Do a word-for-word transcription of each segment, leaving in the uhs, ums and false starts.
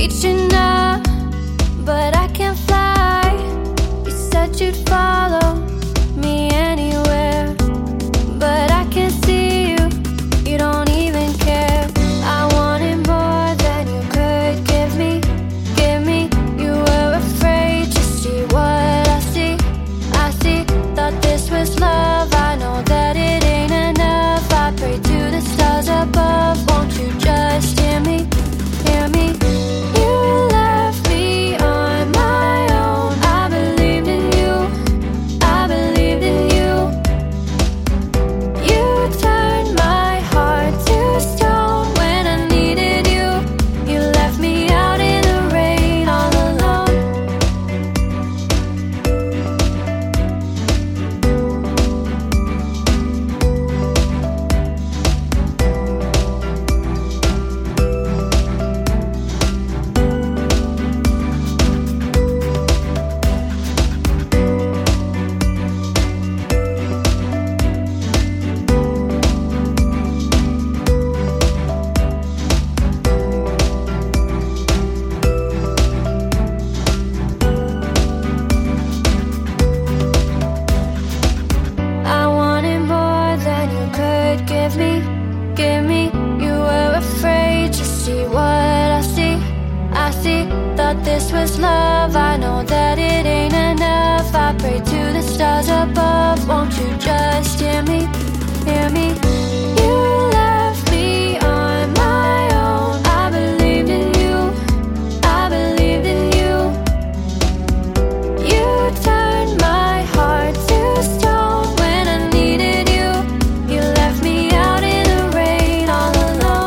reaching up, but I can't fly. You said you'd follow me anywhere, but I can't see you, you don't even care. I wanted more than you could give me, give me. You were afraid to see what I see, I see. Thought this was love, I know that it ain't enough. I pray to the stars above, won't you just hear me, hear me? You left me on my own. I believed in you, I believed in you. You turned my heart to stone when I needed you. You left me out in the rain all alone. I wanted more than you could give me, give me. You were afraid to see what I see, I see. Thought this was love, I know that it ain't enough. I pray to the stars above, won't you just hear me, hear me? You left me on my own. I believed in you, I believed in you. You turned my heart to stone when I needed you. You left me out in the rain all alone.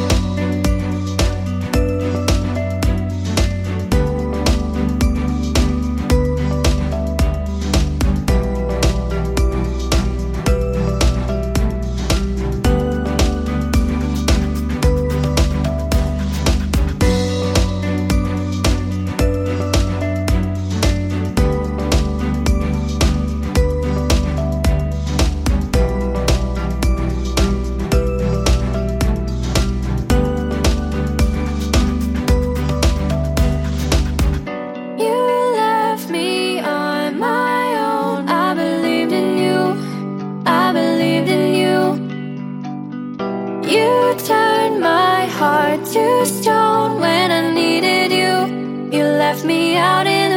You left me on my own. I believed in you, I believed in you. You turned my heart to stone when I needed you. You left me out in